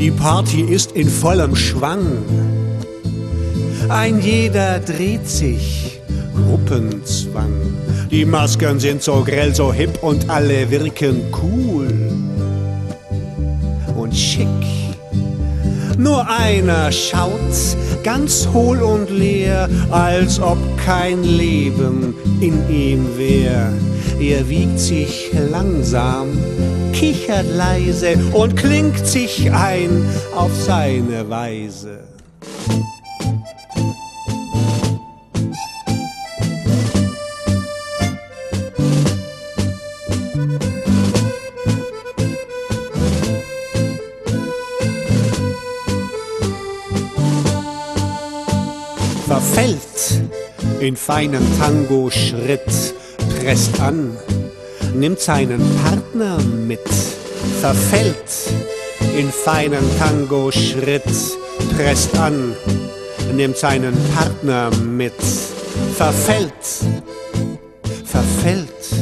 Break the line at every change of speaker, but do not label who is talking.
Die Party ist in vollem Schwang. Ein jeder dreht sich, Gruppenzwang. Die Masken sind so grell, so hip und alle wirken cool und schick. Nur einer schaut ganz hohl und leer, als ob kein Leben in ihm wär. Er wiegt sich langsam, kichert leise und klingt sich ein auf seine Weise. Verfällt in feinen Tango-Schritt, presst an, nimmt seinen Partner mit. Verfällt in feinen Tango-Schritt, presst an, nimmt seinen Partner mit. Verfällt, verfällt